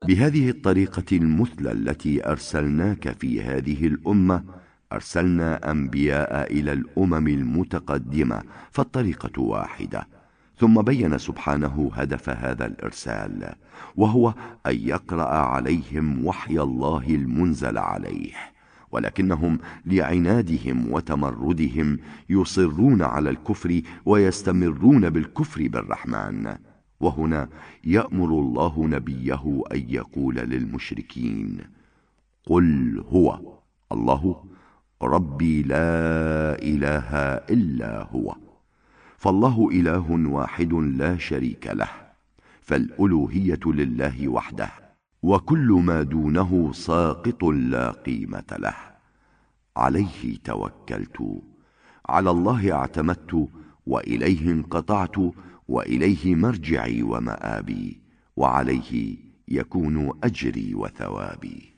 بهذه الطريقة المثلى التي أرسلناك في هذه الأمة أرسلنا أنبياء إلى الأمم المتقدمة، فالطريقة واحدة. ثم بين سبحانه هدف هذا الإرسال، وهو أن يقرأ عليهم وحي الله المنزل عليه، ولكنهم لعنادهم وتمردهم يصرون على الكفر ويستمرون بالكفر بالرحمن. وهنا يأمر الله نبيه أن يقول للمشركين: قل هو الله ربي لا إله إلا هو. فالله إله واحد لا شريك له، فالألوهية لله وحده، وكل ما دونه ساقط لا قيمة له. عليه توكلت، على الله اعتمدت، وإليه انقطعت، وإليه مرجعي ومآبي، وعليه يكون أجري وثوابي.